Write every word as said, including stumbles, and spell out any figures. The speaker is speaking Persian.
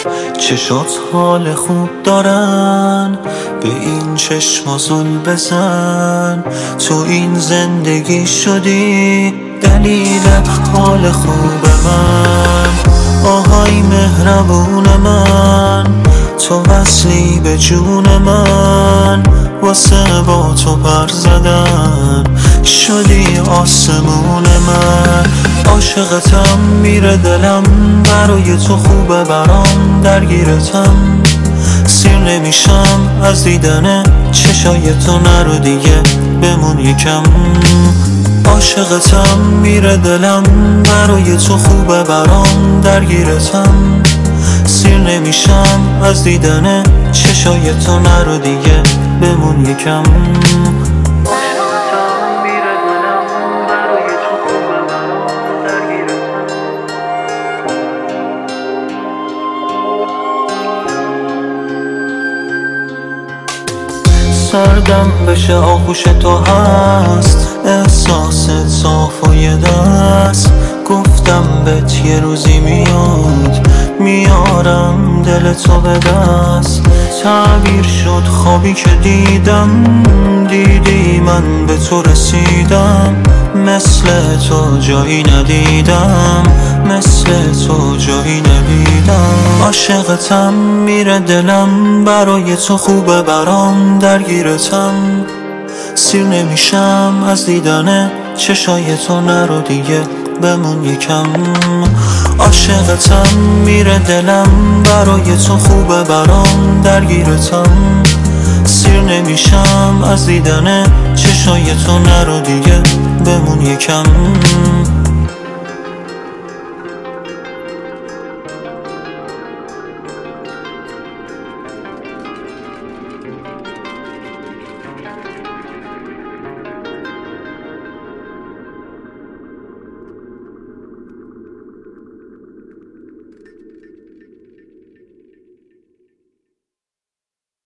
چشات حال خوب دارن، به این چشما زل بزن. تو این زندگی شدی دلیل حال خوب من. آهای مهربون من، تو وصلی به جون من. واسه با تو پر زدن شدی آسمون من. عاشقتم میره دلم، برای تو خوبه برام درگیرتم. سیر نمیشم از دیدن چشای تو، نرو دیگه بمون یکم. عاشقتم میره دلم، برای تو خوبه برام درگیرتم. سیر نمیشم از دیدن چشای تو، نرو دیگه بمون یکم. سردم بشه آغوش تو هست، احساست صاف و یه دست. گفتم بهت یه روزی میاد، میارم دل تو به دست. تعبیر شد خوابی که دیدم، دیدی من به تو رسیدم. مثل تو جایی ندیدم، مثل تو جایی ندیدم. عاشقتم میره دلم، برای تو خوبه برام درگیرتم. سیر نمیشم از دیدن چشای تو، نرو دیگه بمون یکم. عاشقتم میره دلم، برای تو خوبه برام درگیرتم. سیر نمیشم از دیدن چشای تو، نرو دیگه بمون یکم.